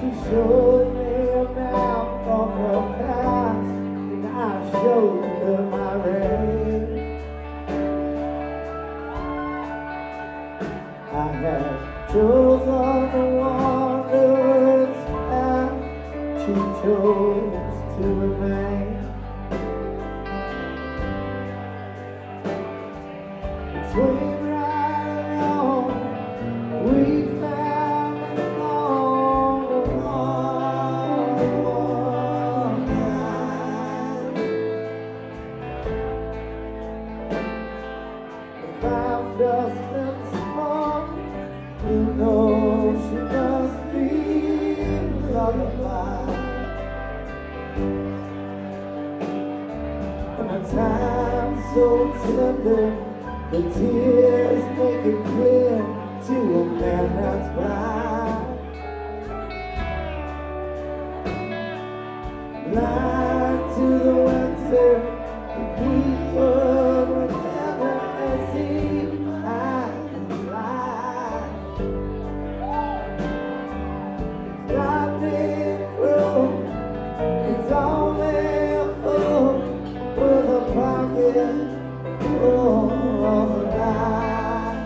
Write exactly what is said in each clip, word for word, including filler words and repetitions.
showed me a map of her past, and I showed her my race. I had chosen the wanderer's path, she chose to remain. Between right and wrong, we found the long, the one, one kind. Found us in small, who knows she must be lullaby. And a time so tender, the tears make it clear to a man that's blind. Blind to the winter, the people would never see eyes fly. It's not being cruel, it's only a fool with a pocket full of lies.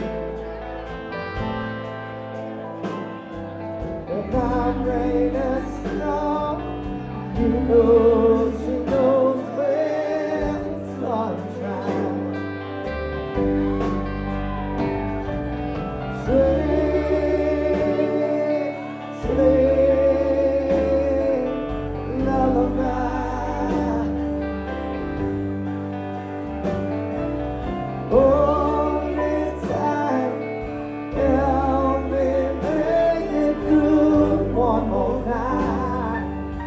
If I'm rain and snow, you know she knows where the sunshine. Sing, sing, lullaby. Only time help me make it through one more night.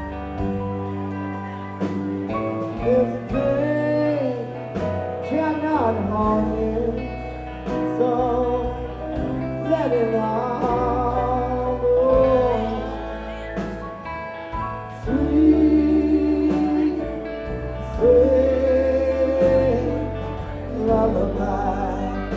This dream cannot harm you, so let it all go. Sweet, sweet lullaby.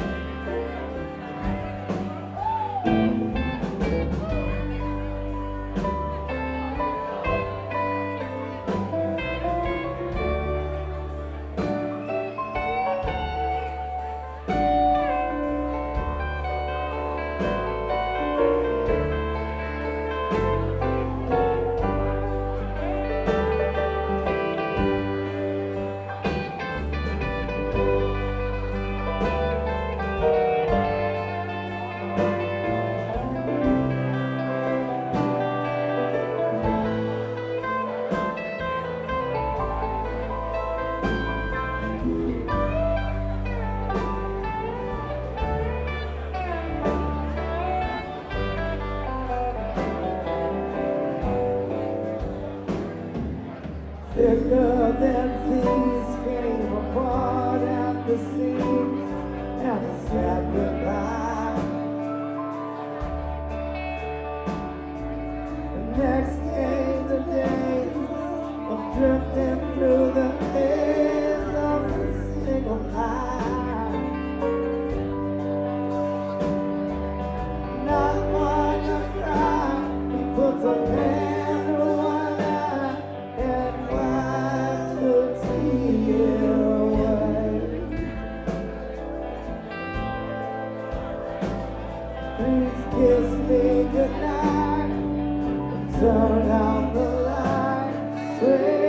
Thicker than thieves came apart at the seams, and I said goodbye. And next came the days of drifting through the haze of a single eye. Not one to cry, he puts a hand to one eye and wipes the tear away. Please kiss me goodnight and turn out the light. Say